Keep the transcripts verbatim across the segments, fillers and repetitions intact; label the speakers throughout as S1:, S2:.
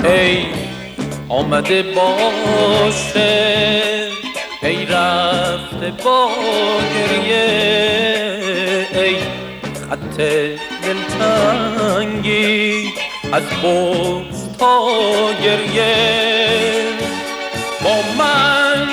S1: ای آمده باشه ای رفته با گریه، ای خط دلتنگی از بغض تا گریه. با من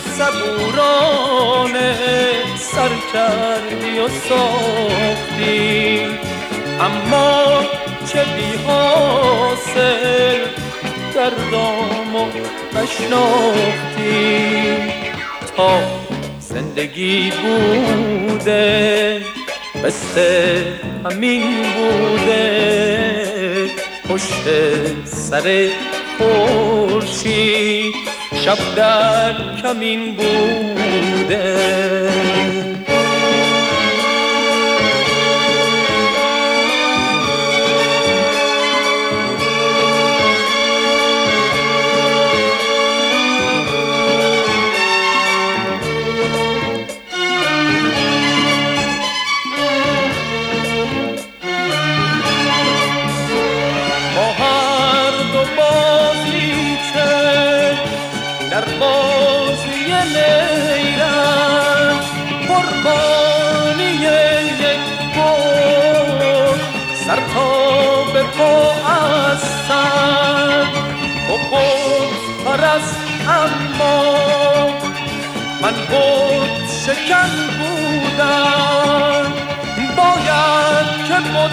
S1: صبورانه سر کردی و ساختی، اما چه بی حاصل دردامو نشناختی. تا زندگی بوده قصه همین بوده، پشت سر خورشید شب در کمین بوده. در بازی نیرم قربانی یک بود، سر تا به پا از سر تو بود پرست، اما من بود شکن بودم. باید که بود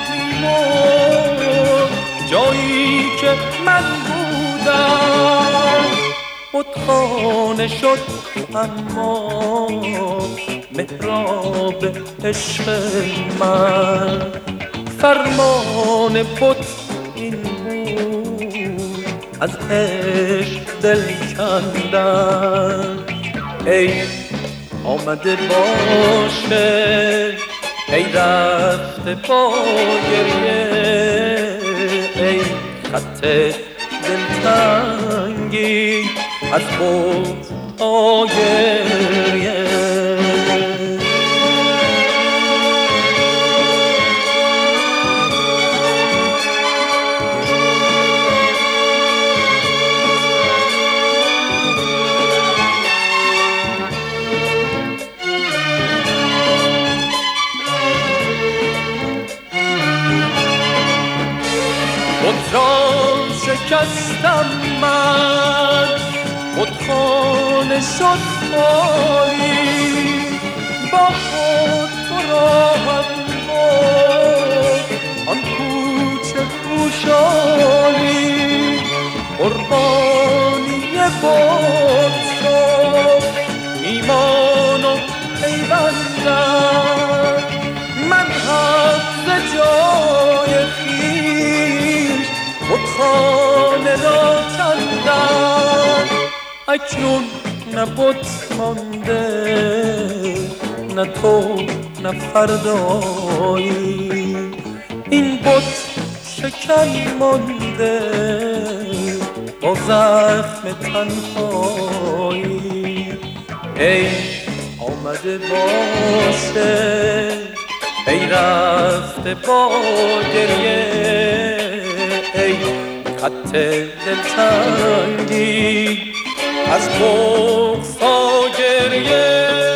S1: میمون جایی که من بودم. بتخانه شد اما محراب عشق من، فرمان بت این بود از عشق دل کندن. ای آمده باشه ای رفته با گریه، ای خط دلتنگی از بود آگریه. خود را شکستم من، خودخانه شد خالی، با خود تو را هم بود آن کوچه کوشالی. قربانی بود شد ایمان و پیوندم، من هم ز جای خویش خودخانه را کندم. اکنون نه بت مانده نه تو نه فردایی، این بت شکن مانده با زخم تنهایی. ای آمده باشه ای رفته با گریه، ای خط دلتنگی از بغض تا گریه.